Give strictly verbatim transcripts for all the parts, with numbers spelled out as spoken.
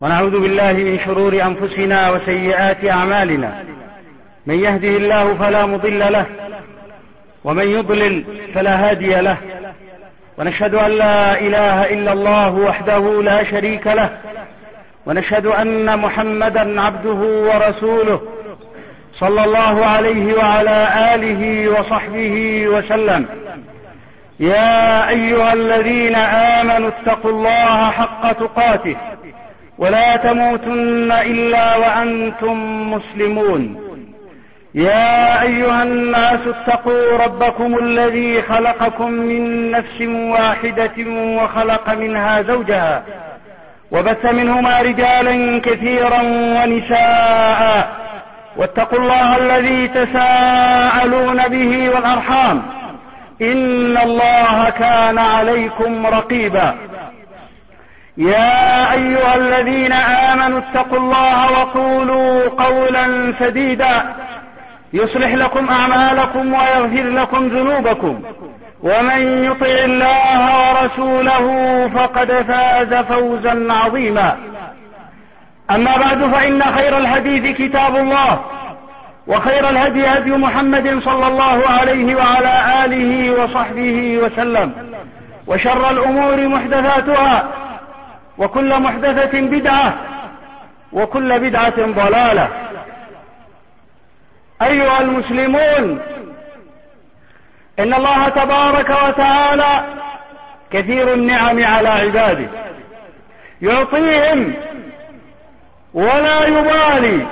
ونعوذ بالله من شرور أنفسنا وسيئات أعمالنا، من يهده الله فلا مضل له ومن يضلل فلا هادي له، ونشهد أن لا إله إلا الله وحده لا شريك له، ونشهد أن محمدا عبده ورسوله صلى الله عليه وعلى آله وصحبه وسلم. يا أيها الذين آمنوا اتقوا الله حق تقاته ولا تموتن إلا وأنتم مسلمون. يا أيها الناس اتقوا ربكم الذي خلقكم من نفس واحدة وخلق منها زوجها وبث منهما رجالا كثيرا ونساء، واتقوا الله الذي تساءلون به والأرحام إن الله كان عليكم رقيبا. يا أيها الذين آمنوا اتقوا الله وقولوا قولا سديدا يصلح لكم أعمالكم ويغفر لكم ذنوبكم، ومن يطع الله ورسوله فقد فاز فوزا عظيما. أما بعد، فإن خير الحديث كتاب الله، وخير الهدي هدي محمد صلى الله عليه وعلى آله وصحبه وسلم، وشر الأمور محدثاتها، وكل محدثة بدعة، وكل بدعة ضلالة. أيها المسلمون، إن الله تبارك وتعالى كثير النعم على عباده، يعطيهم ولا يبالي،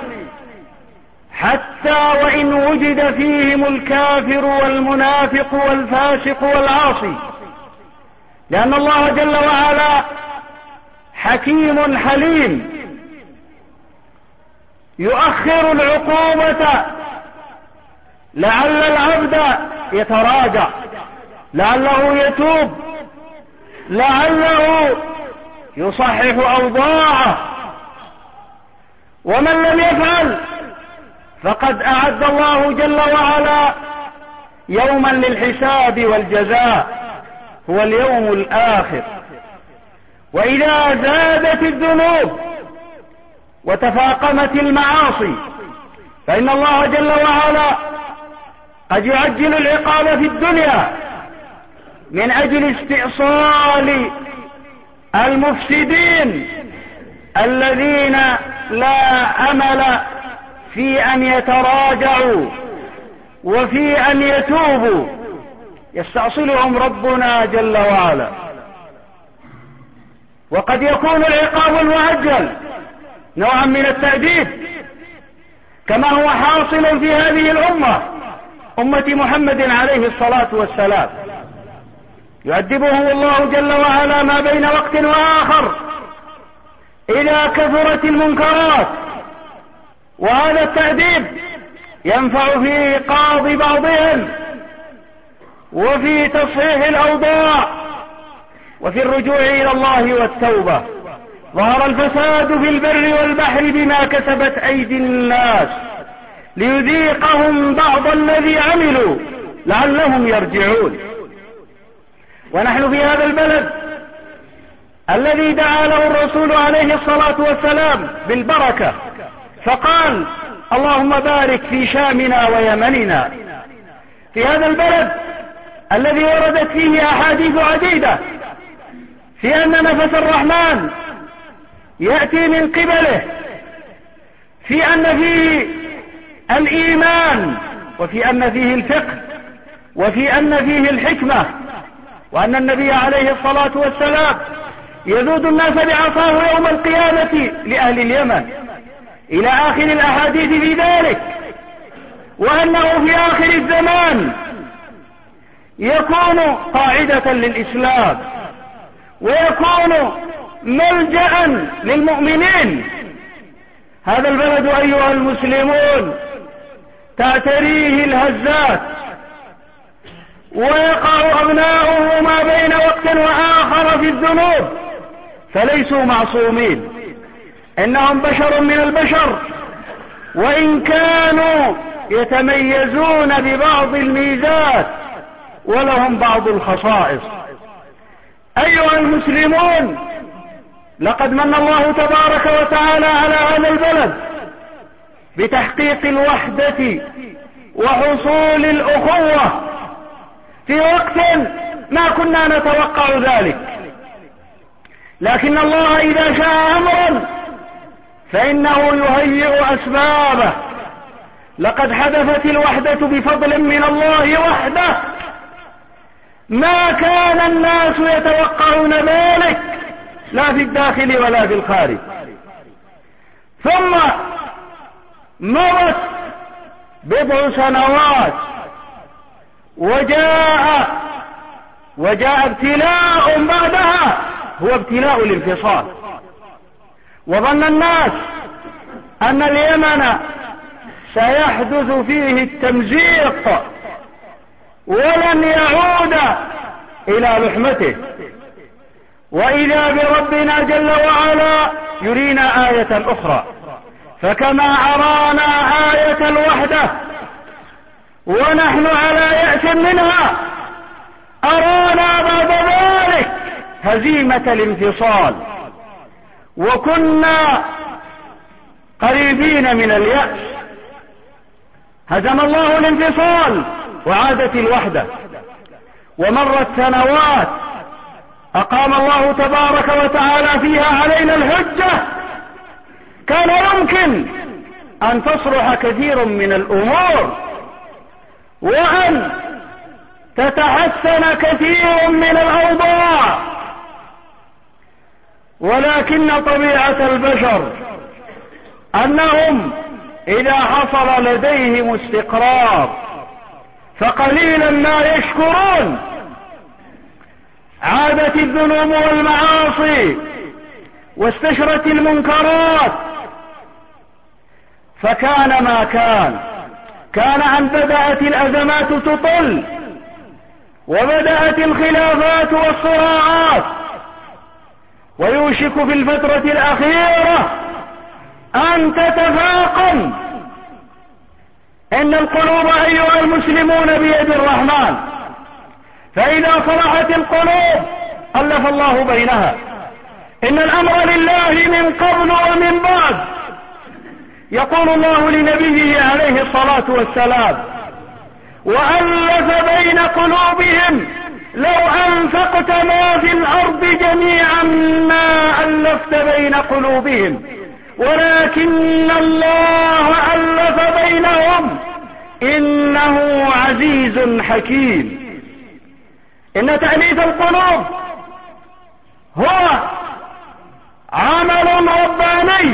حتى وإن وجد فيهم الكافر والمنافق والفاسق والعاصي، لأن الله جل وعلا حكيم حليم، يؤخر العقوبة لعل العبد يتراجع، لعله يتوب، لعله يصحح أوضاعه. ومن لم يفعل فقد أعد الله جل وعلا يوما للحساب والجزاء، هو اليوم الآخر. وإذا زادت الذنوب وتفاقمت المعاصي، فإن الله جل وعلا قد يعجل العقاب في الدنيا من أجل استئصال المفسدين الذين لا أمل في أن يتراجعوا وفي أن يتوبوا، يستأصلهم ربنا جل وعلا. وقد يكون العقاب المعجل نوعا من التأديب، كما هو حاصل في هذه الأمة، أمة محمد عليه الصلاة والسلام. يؤدبهم الله جل وعلا ما بين وقت وآخر إذا كثرت المنكرات، وهذا التأديب ينفع في إيقاظ بعضهم، وفي تصحيح الأوضاع، وفي الرجوع إلى الله والتوبة. ظهر الفساد في البر والبحر بما كسبت أيدي الناس ليذيقهم بعض الذي عملوا لعلهم يرجعون. ونحن في هذا البلد الذي دعا له الرسول عليه الصلاة والسلام بالبركة، فقال: اللهم بارك في شامنا ويمننا. في هذا البلد الذي وردت فيه أحاديث عديدة في أن نفس الرحمن يأتي من قبله، في أن فيه الإيمان، وفي أن فيه الفقه، وفي أن فيه الحكمة، وأن النبي عليه الصلاة والسلام يذود الناس بعصاه يوم القيامة لأهل اليمن، إلى آخر الأحاديث في ذلك. وأنه في آخر الزمان يكون قاعدة للإسلام، ويكون ملجأ للمؤمنين. هذا البلد أيها المسلمون تعتريه الهزات، ويقع أبناؤه ما بين وقت وآخر في الذنوب، فليسوا معصومين، إنهم بشر من البشر، وإن كانوا يتميزون ببعض الميزات ولهم بعض الخصائص. أيها المسلمون، لقد من الله تبارك وتعالى على هذا البلد بتحقيق الوحدة وحصول الأخوة في وقت ما كنا نتوقع ذلك، لكن الله إذا شاء أمرا فإنه يهيئ أسبابه. لقد حدثت الوحدة بفضل من الله وحده، ما كان الناس يتوقعون ذلك لا في الداخل ولا في الخارج. ثم مضت بضع سنوات وجاء وجاء ابتلاء بعدها، هو ابتلاء الانفصال. وظن الناس أن اليمن سيحدث فيه التمزيق ولن يعود إلى لحمته، وإذا بربنا جل وعلا يرينا آية أخرى. فكما أرانا آية الوحدة ونحن على يأس منها، أرانا بعد ذلك هزيمة الانفصال، وكنا قريبين من اليأس. هزم الله الانفصال وعادت الوحدة، ومرت سنوات أقام الله تبارك وتعالى فيها علينا الحجة. كان يمكن أن تصلح كثير من الأمور وأن تتحسن كثير من الأوضاع، ولكن طبيعة البشر أنهم إذا حصل لديهم استقرار فقليلا ما يشكرون. عادت الذنوب والمعاصي واستشرت المنكرات، فكان ما كان كان أن بدأت الأزمات تطل، وبدأت الخلافات والصراعات، ويوشك في الفترة الأخيرة أن تتفاقم. إن القلوب أيها المسلمون بيد الرحمن، فإذا صلحت القلوب ألف الله بينها. إن الأمر لله من قبل ومن بعد. يقول الله لنبيه عليه الصلاة والسلام: وألف بين قلوبهم لو أنفقت ما في الأرض جميعا ما ألفت بين قلوبهم ولكن الله ألف بينهم إنه عزيز حكيم. إن تأليف القلوب هو عمل رباني،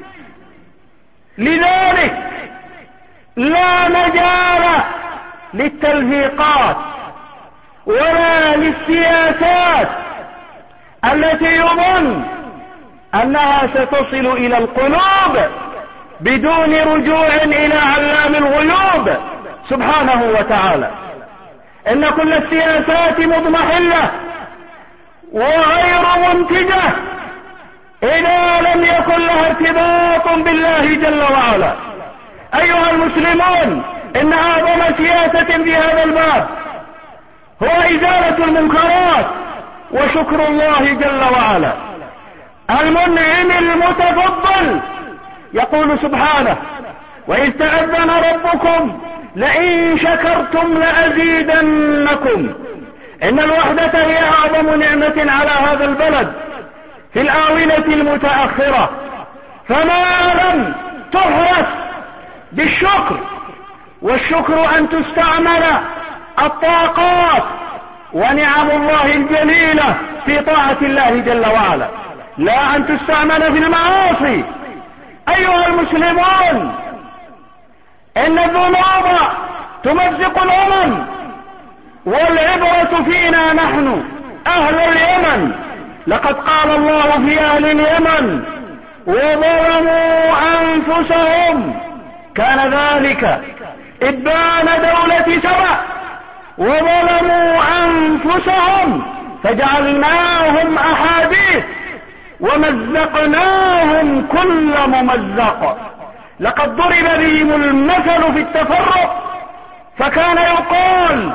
لذلك لا مجال للتلفيقات ولا للسياسات التي يظن أنها ستصل إلى القلوب بدون رجوع إلى علام الغيوب سبحانه وتعالى. إن كل السياسات مضمحلة وغير منتجة إذا لم يكن لها ارتباط بالله جل وعلا. أيها المسلمون، إن أعظم سياسة في هذا الباب هو إزالة المنكرات وشكر الله جل وعلا. المنعم المتفضل يقول سبحانه: وإذ تأذن ربكم لئن شكرتم لأزيدنكم. إن الوحدة هي أعظم نعمة على هذا البلد في الآونة المتأخرة، فما لم تحرس بالشكر، والشكر أن تستعمل الطاقات ونعم الله الجليلة في طاعة الله جل وعلا، لا أن تستعمل في المعاصي. أيها المسلمون، إن الذنوب تمزق الأمم، والعبرة فينا نحن أهل اليمن. لقد قال الله في أهل اليمن: وظلموا أنفسهم. كان ذلك إبان دولة سبأ، وظلموا أنفسهم فجعلناهم أحاديث ومزقناهم كل ممزق. لقد ضرب بهم المثل في التفرق، فكان يقال: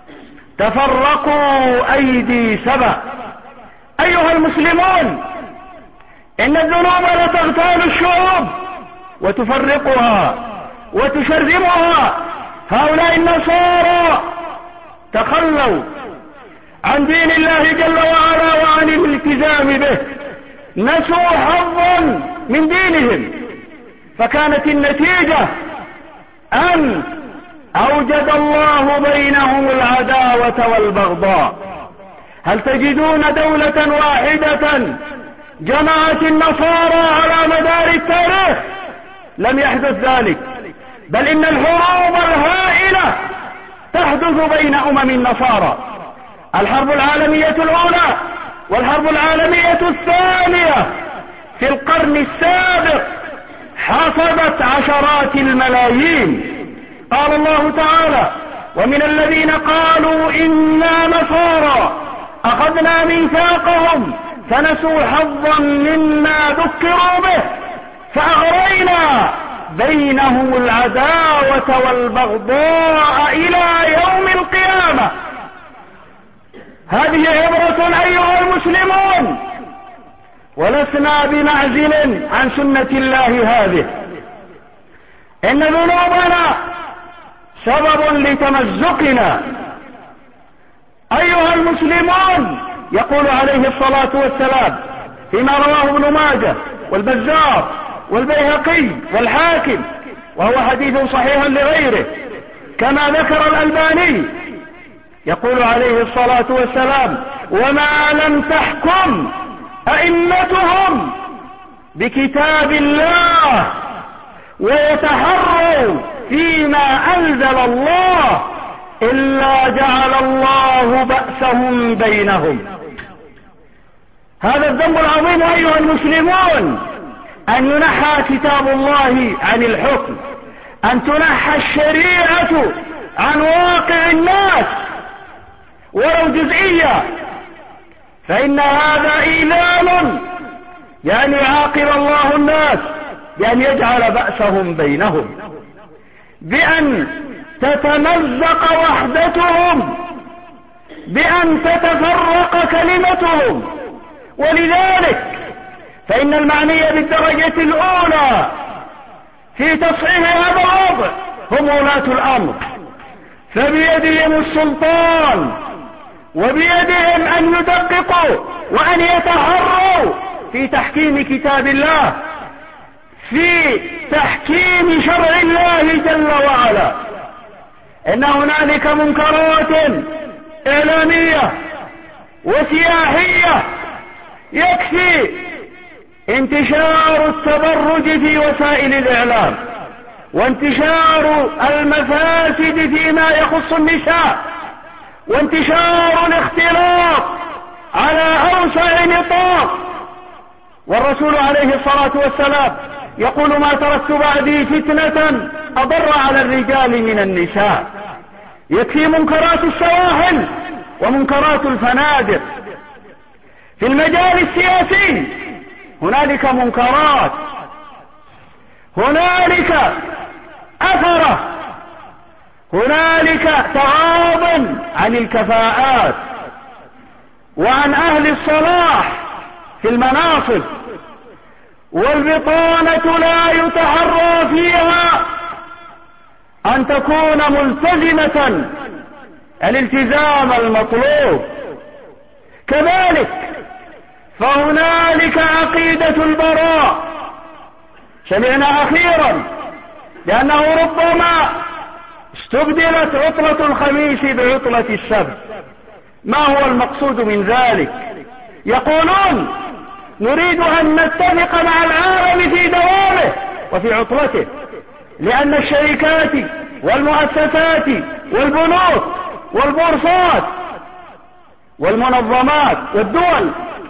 تفرقوا أيدي سبأ. أيها المسلمون، إن الذنوب لتغتال الشعوب وتفرقها وتشرذمها. هؤلاء النصارى تخلوا عن دين الله جل وعلا وعن الالتزام به، نسوا حظا من دينهم، فكانت النتيجة أن أوجد الله بينهم العداوة والبغضاء. هل تجدون دولة واحدة جمعت النصارى على مدار التاريخ؟ لم يحدث ذلك، بل إن الحروب الهائلة تحدث بين أمم النصارى. الحرب العالمية الأولى والحرب العالمية الثانية في القرن السابق حصدت عشرات الملايين. قال الله تعالى: ومن الذين قالوا إنا نصارى أخذنا ميثاقهم فنسوا حظا مما ذكروا به فأغرينا بينهم العداوة والبغضاء إلى يوم القيامة. هذه عبرة أيها المسلمون، ولسنا بمعزل عن سنة الله هذه. إن ذنوبنا سبب لتمزقنا. أيها المسلمون، يقول عليه الصلاة والسلام فيما رواه ابن ماجه والبزار والبيهقي والحاكم، وهو حديث صحيح لغيره كما ذكر الألباني، يقول عليه الصلاة والسلام: وما لم تحكم أئمتهم بكتاب الله ويتحروا فيما أنزل الله إلا جعل الله بأسهم بينهم. هذا الذنب العظيم أيها المسلمون، أن ينحى كتاب الله عن الحكم، أن تنحى الشريعة عن واقع الناس ولو جزئيا، فإن هذا إيلام يعني عاقب الله الناس بأن يجعل بأسهم بينهم، بأن تتمزق وحدتهم، بأن تتفرق كلمتهم. ولذلك فإن المعني بالدرجة الأولى في تصحيح هذا الوضع هم ولاة الأمر، فبيدهم السلطان وبيدهم أن يدققوا وأن يتحروا في تحكيم كتاب الله، في تحكيم شرع الله جل وعلا. إن هنالك منكرات إعلامية وسياحية يكفي انتشار التبرج في وسائل الإعلام وانتشار المفاسد فيما يخص النساء وانتشار الاختلاط على أوسع نطاق. والرسول عليه الصلاة والسلام يقول: ما تركت بعدي فتنة أضر على الرجال من النساء. يكفي منكرات السواحل ومنكرات الفنادق. في المجال السياسي هنالك منكرات، هنالك أثرة، هنالك تعاض عن الكفاءات وعن أهل الصلاح في المناصب، والبطانة لا يتحرى فيها أن تكون ملتزمة الالتزام المطلوب. كذلك فهنالك عقيدة البراء. سمعنا أخيرا لأنه ربما استبدلت عطلة الخميس بعطلة السبت. ما هو المقصود من ذلك؟ يقولون: نريد أن نتفق مع العالم في دوامه وفي عطلته، لأن الشركات والمؤسسات والبنوك والبورصات والمنظمات والدول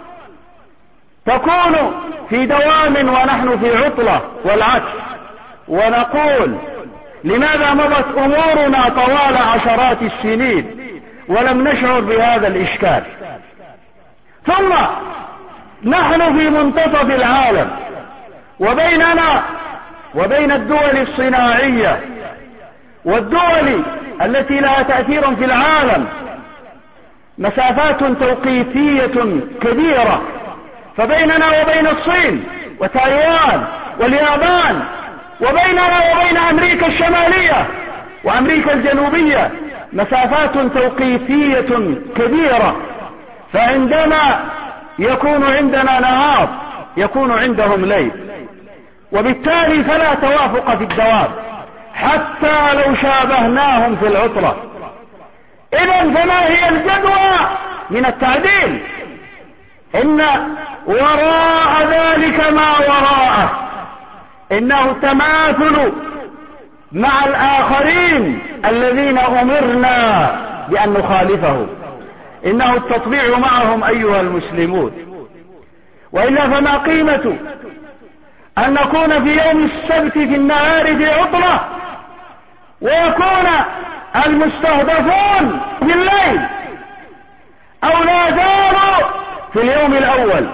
تكون في دوام ونحن في عطلة والعكس. ونقول: لماذا مضت أمورنا طوال عشرات السنين ولم نشعر بهذا الإشكال؟ ثم نحن في منتصف العالم، وبيننا وبين الدول الصناعية والدول التي لها تأثير في العالم مسافات توقيتية كبيرة فبيننا وبين الصين وتايوان واليابان وبيننا وبين أمريكا الشمالية وأمريكا الجنوبية مسافات توقيتية كبيرة، فعندما يكون عندنا نهار يكون عندهم ليل، وبالتالي فلا توافق في الدواب حتى لو شابهناهم في العطلة. إذن فما هي الجدوى من التعديل؟ إن وراء ذلك ما وراءه إنه التماثل مع الآخرين الذين أمرنا بأن نخالفه، إنه التطبيع معهم أيها المسلمون. وإلا فما قيمة أن نكون في يوم السبت في النهار في عطلة ويكون المستهدفون في الليل أو لا زالوا في اليوم الأول؟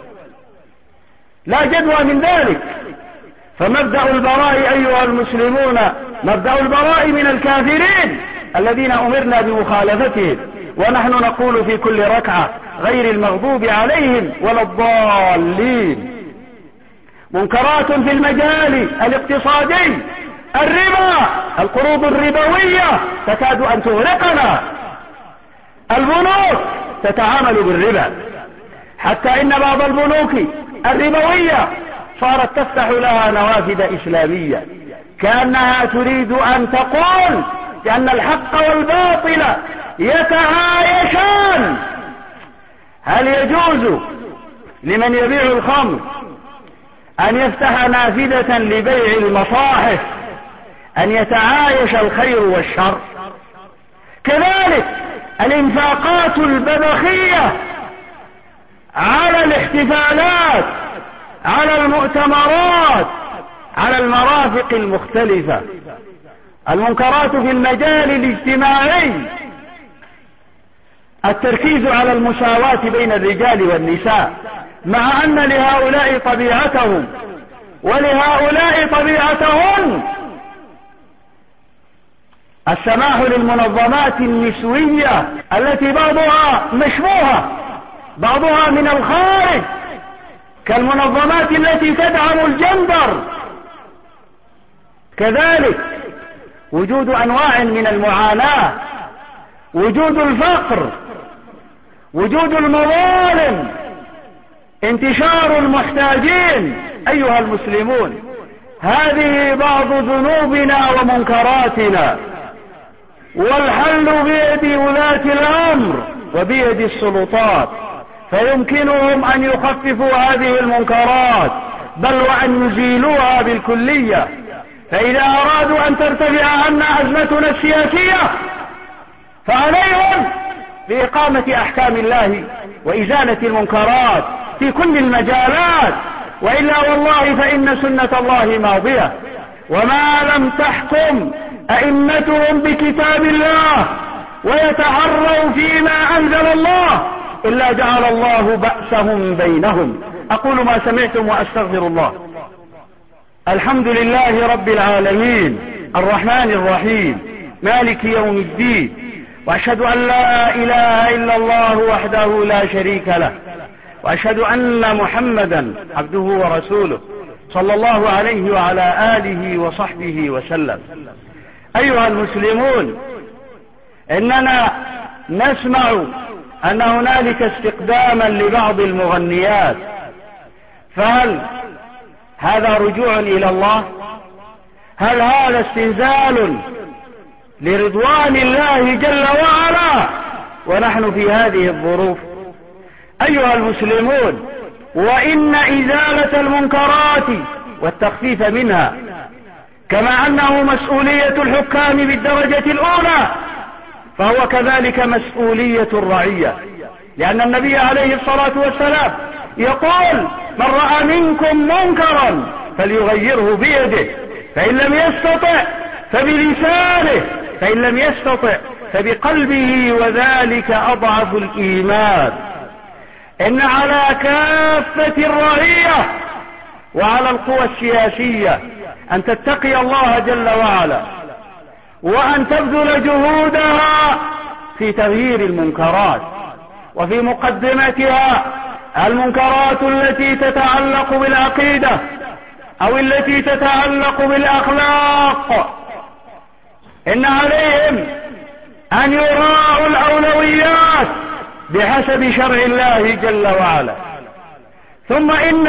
لا جدوى من ذلك. فمبدأ البراء أيها المسلمون مبدأ البراء من الكافرين الذين أمرنا بمخالفتهم، ونحن نقول في كل ركعة غير المغضوب عليهم ولا الضالين. منكرات في المجال الاقتصادي، الربا، القروض الربوية تكاد أن تغرقنا، البنوك تتعامل بالربا، حتى إن بعض البنوك الربوية صارت تفتح لها نوافذ إسلامية، كأنها تريد أن تقول بأن الحق والباطل يتعايشان. هل يجوز لمن يبيع الخمر أن يفتح نافذة لبيع المصاحف، أن يتعايش الخير والشر؟ كذلك الانفاقات البذخية على الاحتفالات، على المؤتمرات، على المرافق المختلفة. المنكرات في المجال الاجتماعي، التركيز على المساواة بين الرجال والنساء، مع أن لهؤلاء طبيعتهم ولهؤلاء طبيعتهن. السماح للمنظمات النسوية التي بعضها مشبوهة، بعضها من الخارج، كالمنظمات التي تدعم الجندر. كذلك وجود أنواع من المعاناة، وجود الفقر، وجود المظالم، انتشار المحتاجين. أيها المسلمون، هذه بعض ذنوبنا ومنكراتنا، والحل بيد ولاة الأمر وبيد السلطات، فيمكنهم أن يخففوا هذه المنكرات بل وأن يزيلوها بالكلية. فإذا أرادوا أن ترتفع عنا أزمتنا السياسية فعليهم بإقامة أحكام الله وإزالة المنكرات في كل المجالات، وإلا والله فإن سنة الله ماضية. وما لم تحكم أئمتهم بكتاب الله ويتعروا فيما أنزل الله إلا جعل الله بأسهم بينهم. أقول ما سمعتم وأستغفر الله. الحمد لله رب العالمين الرحمن الرحيم مالك يوم الدين، وأشهد أن لا إله إلا الله وحده لا شريك له، وأشهد أن محمدا عبده ورسوله صلى الله عليه وعلى آله وصحبه وسلم. أيها المسلمون، إننا نسمع أن هنالك استقداما لبعض المغنيات، فهل هذا رجوع إلى الله؟ هل هذا استنزال لرضوان الله جل وعلا ونحن في هذه الظروف؟ أيها المسلمون، وإن إزالة المنكرات والتخفيف منها كما أنه مسؤولية الحكام بالدرجة الأولى، فهو كذلك مسؤولية الرعية، لأن النبي عليه الصلاة والسلام يقول: من رأى منكم منكرا فليغيره بيده، فإن لم يستطع فبلسانه، فإن لم يستطع فبقلبه، وذلك أضعف الإيمان. إن على كافة الرعية وعلى القوى السياسية أن تتقي الله جل وعلا، وأن تبذل جهودها في تغيير المنكرات، وفي مقدمتها المنكرات التي تتعلق بالعقيدة أو التي تتعلق بالأخلاق، إن عليهم أن يراعوا الأولويات بحسب شرع الله جل وعلا. ثم إن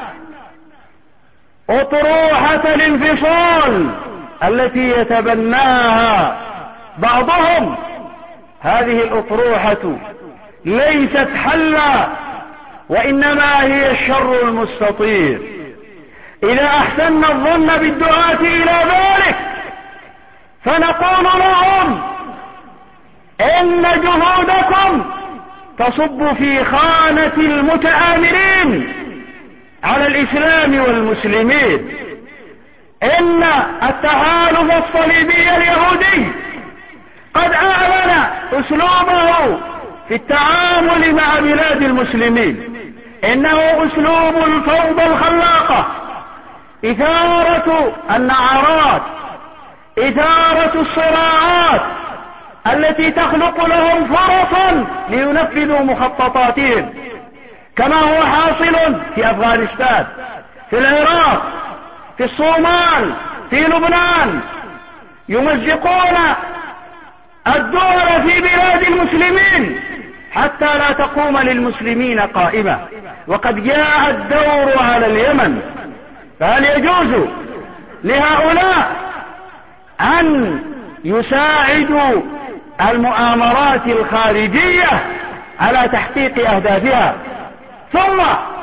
أطروحة الانفصال التي يتبناها بعضهم، هذه الأطروحة ليست حلا، وإنما هي الشر المستطير. إذا أحسننا الظن بالدعاة إلى ذلك فنقول لهم إن جهودكم تصب في خانة المتآمرين على الإسلام والمسلمين. إن التحالف الصليبي اليهودي قد أعلن أسلوبه في التعامل مع بلاد المسلمين، إنه أسلوب الفوضى الخلاقة، إثارة النعرات، إثارة الصراعات التي تخلق لهم فرصا لينفذوا مخططاتهم، كما هو حاصل في أفغانستان، في العراق، في الصومال، في لبنان. يمزقون الدول في بلاد المسلمين حتى لا تقوم للمسلمين قائمة، وقد جاء الدور على اليمن. فهل يجوز لهؤلاء أن يساعدوا المؤامرات الخارجية على تحقيق أهدافها، ثم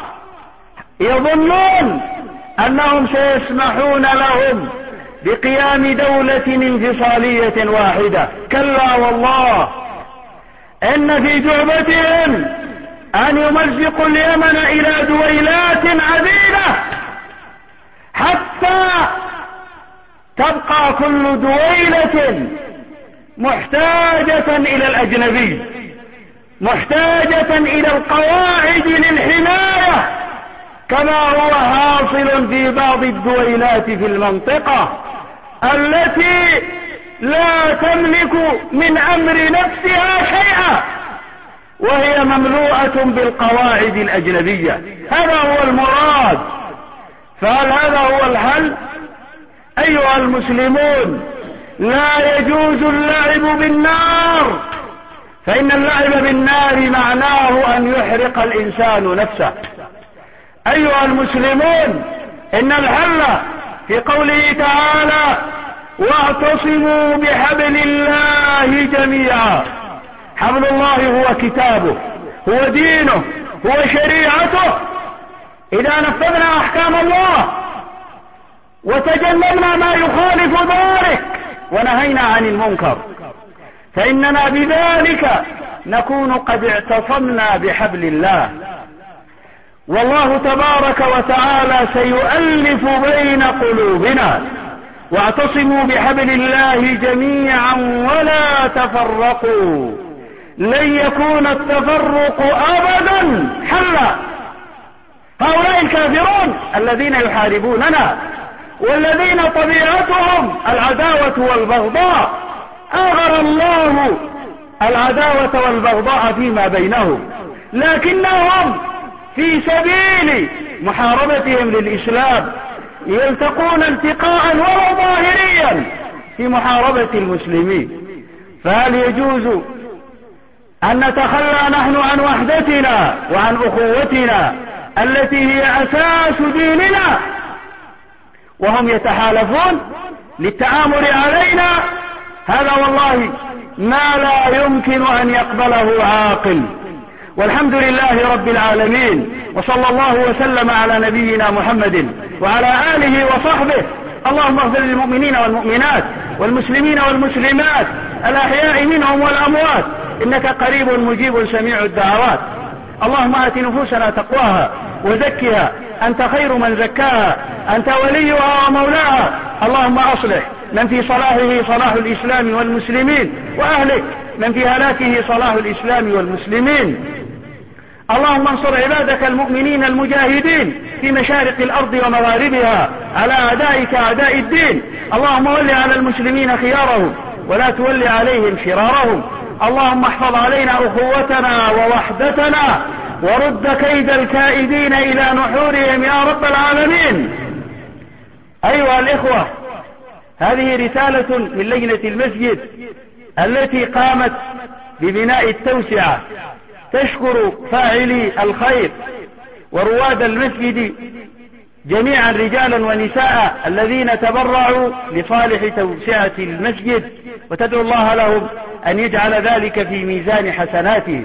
يظنون أنهم سيسمحون لهم بقيام دولة انفصالية واحدة؟ كلا والله، إن في جعبتهم أن يمزقوا اليمن إلى دويلات عديدة حتى تبقى كل دويلة محتاجة إلى الأجنبي، محتاجة إلى القواعد للحماية، كما هو حاصل في بعض الدويلات في المنطقة التي لا تملك من أمر نفسها شيئا، وهي مملوءة بالقواعد الأجنبية. هذا هو المراد. فهل هذا هو الحل؟ أيها المسلمون، لا يجوز اللعب بالنار، فإن اللعب بالنار معناه أن يحرق الإنسان نفسه. أيها المسلمون، إن الحل في قوله تعالى: واعتصموا بحبل الله جميعا. حبل الله هو كتابه، هو دينه، هو شريعته. إذا نفذنا أحكام الله وتجنبنا ما يخالف ذلك ونهينا عن المنكر، فإننا بذلك نكون قد اعتصمنا بحبل الله، والله تبارك وتعالى سيؤلف بين قلوبنا. واعتصموا بحبل الله جميعا ولا تفرقوا، لن يكون التفرق أبدا حلا. هؤلاء الكافرون الذين يحاربوننا والذين طبيعتهم العداوة والبغضاء، أغر الله العداوة والبغضاء فيما بينهم، لكنهم في سبيل محاربتهم للإسلام يلتقون التقاء ولو ظاهريا في محاربة المسلمين. فهل يجوز أن نتخلى نحن عن وحدتنا وعن أخوتنا التي هي أساس ديننا وهم يتحالفون للتآمر علينا؟ هذا والله ما لا يمكن أن يقبله عاقل. والحمد لله رب العالمين، وصلى الله وسلم على نبينا محمد وعلى آله وصحبه. اللهم اغفر للمؤمنين والمؤمنات والمسلمين والمسلمات الأحياء منهم والأموات، إنك قريب مجيب سميع الدعوات. اللهم آت نفوسنا تقواها وزكها، أنت خير من زكاها، أنت وليها ومولاها. اللهم أصلح من في صلاحه صلاح الإسلام والمسلمين، وأهلك من في هلاكه صلاح الإسلام والمسلمين. اللهم انصر عبادك المؤمنين المجاهدين في مشارق الأرض ومغاربها على أعدائك أعداء الدين. اللهم ول على المسلمين خيارهم ولا تول عليهم شرارهم. اللهم احفظ علينا أخوتنا ووحدتنا ورد كيد الكائدين إلى نحورهم يا رب العالمين. أيها الإخوة، هذه رسالة من لجنة المسجد التي قامت ببناء التوسعة، تشكر فاعلي الخير ورواد المسجد جميعا رجالا ونساء الذين تبرعوا لصالح توسعة المسجد، وتدعو الله لهم أن يجعل ذلك في ميزان حسناته.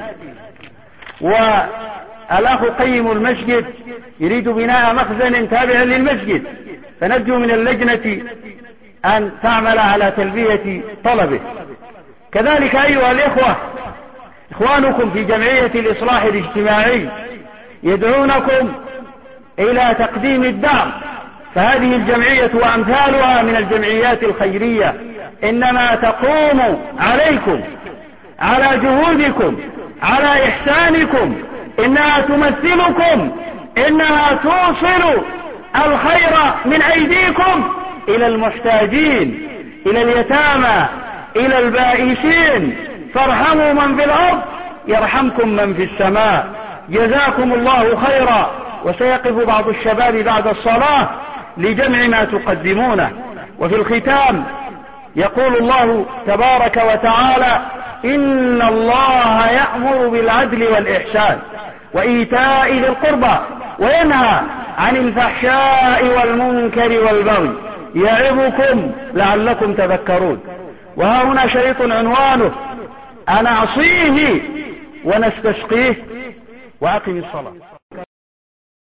والأخ قيم المسجد يريد بناء مخزن تابع للمسجد، فنرجو من اللجنة أن تعمل على تلبية طلبه. كذلك أيها الإخوة، إخوانكم في جمعية الإصلاح الاجتماعي يدعونكم إلى تقديم الدعم، فهذه الجمعية وأمثالها من الجمعيات الخيرية إنما تقوم عليكم، على جهودكم، على إحسانكم، إنها تمثلكم، إنها توصل الخير من أيديكم إلى المحتاجين، إلى اليتامى، إلى البائسين. فارحموا من في الأرض يرحمكم من في السماء. جزاكم الله خيرا. وسيقف بعض الشباب بعد الصلاة لجمع ما تقدمونه. وفي الختام يقول الله تبارك وتعالى: إن الله يأمر بالعدل والإحسان وإيتاء ذي القربى وينهى عن الفحشاء والمنكر والبغي يعظكم لعلكم تذكرون. وها هنا شريط عنوانه: أنا أعصيه ونستسقيه. وأقم الصلاة.